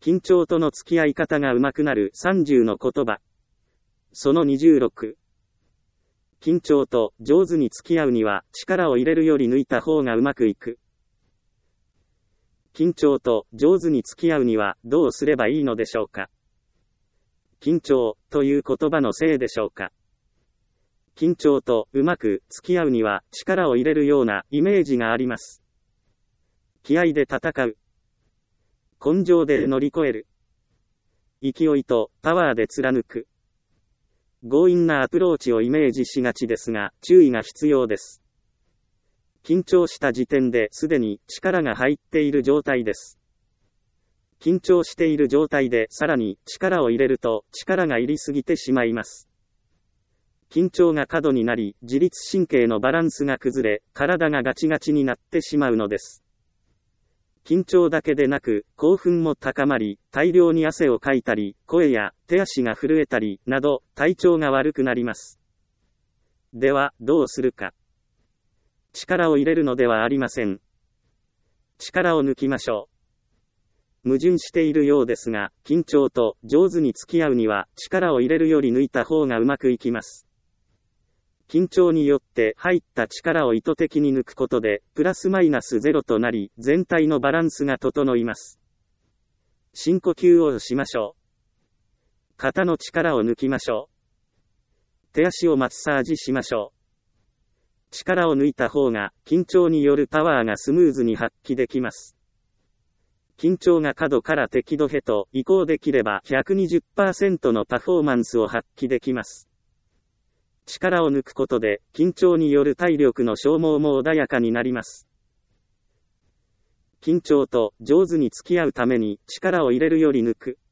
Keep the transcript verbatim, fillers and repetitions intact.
緊張との付き合い方が上手くなるさんじゅうの言葉。そのにじゅうろく。緊張と上手に付き合うには力を入れるより抜いた方がうまくいく。緊張と上手に付き合うにはどうすればいいのでしょうか。緊張という言葉のせいでしょうか。緊張とうまく付き合うには力を入れるようなイメージがあります。気合で戦う。根性で乗り越える。勢いとパワーで貫く。強引なアプローチをイメージしがちですが、注意が必要です。緊張した時点ですでに力が入っている状態です。緊張している状態でさらに力を入れると力が入りすぎてしまいます。緊張が過度になり、自律神経のバランスが崩れ、体がガチガチになってしまうのです。緊張だけでなく、興奮も高まり、大量に汗をかいたり、声や手足が震えたり、など、体調が悪くなります。では、どうするか。力を入れるのではありません。力を抜きましょう。矛盾しているようですが、緊張と上手に付き合うには、力を入れるより抜いた方がうまくいきます。緊張によって入った力を意図的に抜くことで、プラスマイナスゼロとなり、全体のバランスが整います。深呼吸をしましょう。肩の力を抜きましょう。手足をマッサージしましょう。力を抜いた方が、緊張によるパワーがスムーズに発揮できます。緊張が過度から適度へと移行できれば ひゃくにじゅっパーセント のパフォーマンスを発揮できます。力を抜くことで、緊張による体力の消耗も穏やかになります。緊張と上手に付き合うために力を入れるより抜く。